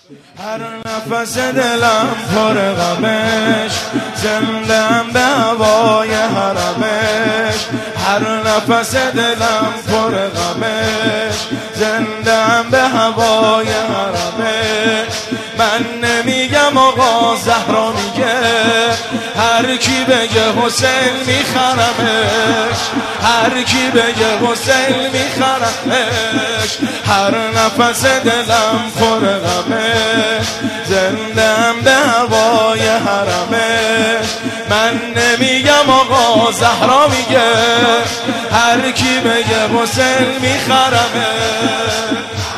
هر نفس دلم پر غمش، زنده‌ام به هوای حرمش. هر نفس دلم پر غمش، زنده‌ام به هوای حرمش. من نمیگم آقا، زهرا میگه، هر کی بگه حسین میخرمش. هر کی بگه حسین میخرمش. هر نفس دلم پر غمش، زنده‌ام به هوای حرمش. من نمیگم آقا، زهرا میگه، هر کی بگه حسین میخرمش.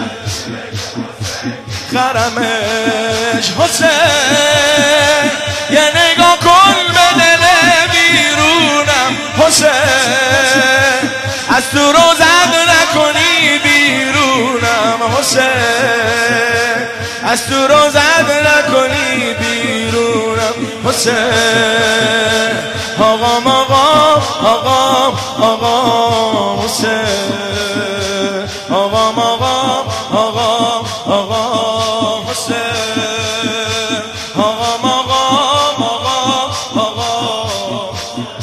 خرمش حسین، یه نگاه کن به دل بیرونم حسین، از تو روزت نکنی بیرونم حسین، از تو روزت نکنی بیرونم حسین. آقام آقام آقام آقام حسین، آقام آقام آقام آقام حسین، آقام آقام آقام آقام.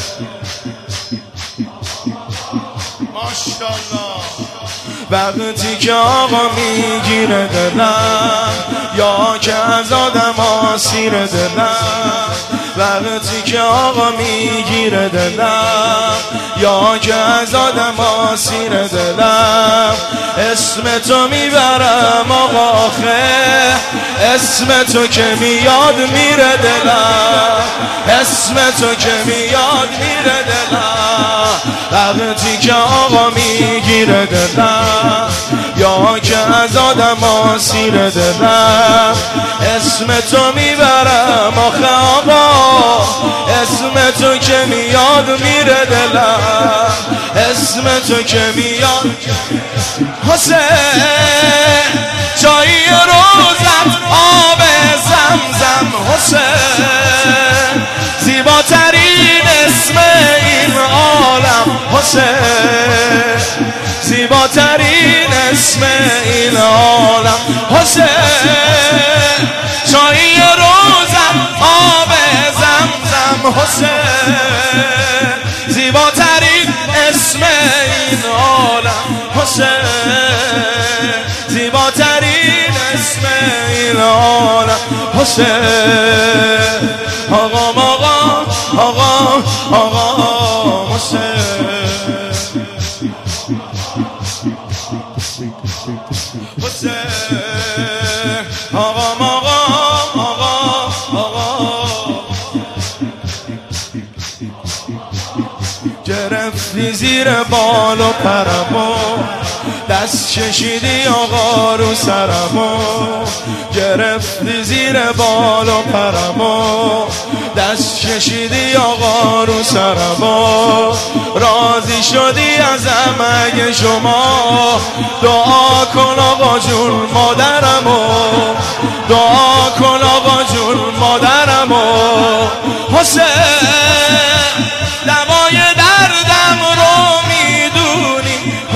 ماشاءالله. وقتی که آقا میگیره دلم، یا که از آدم آسیر دلم. وقتی که آقا میگیره دلم، یا که از آدم آسیر دلم. اسم تو میبرم آقا آخه، اسم تو که میاد میره دلم، اسم تو که میاد میره دلم. وقتی که آقا میگیره دلم، یا که از آدم آسیر دلم. اسم تو میبرم آخه آقا، اسم تو که میاد میره دلم، اسم تو که میاد. حسین، جایی روزم آب زمزم حسین، زیباترین اسم این عالم حسین، زیباترین اسم این عالم حسین. جایی روزم آب زمزم حسین، زیباترین اسم این عالم حسین، زیباترین اسم این عالم حسین. آقام آقام آقام آقام حسین، حسین، آقام آقام آقام آقام. گرفتی زیر بال و پرمو، دست کشیدی آقا رو سرمو. گرفتی زیر بال و پرمو، دست کشیدی آقا رو سرمو. راضی شدی ازم اگه شما، دعا کن آقا جون مادرمو، دعا کن آقا جون مادرمو. حسین، دوای دردم رو میدونی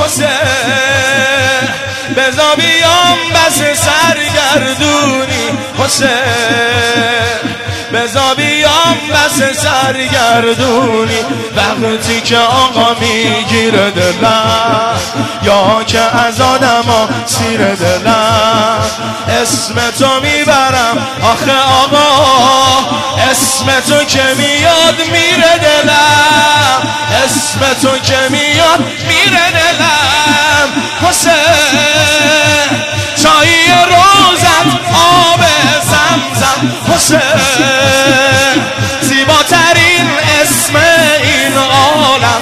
حسین، بزا بیام بس سرگردونی حسین، بزا بیام بس سرگردونی. وقتی که آقا میگیره دلم، یا که از آدم سیر دلم. اسم تو میبرم آخه آقا، اسم تو که میاد میره دلم، اسم تو که میاد میره دلم. حسین، چایی روزت آب زمزم حسین، زیباترین اسم این عالم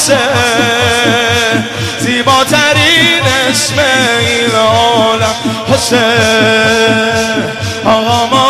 حسین، زیباترین اسم این عالم حسین. آقا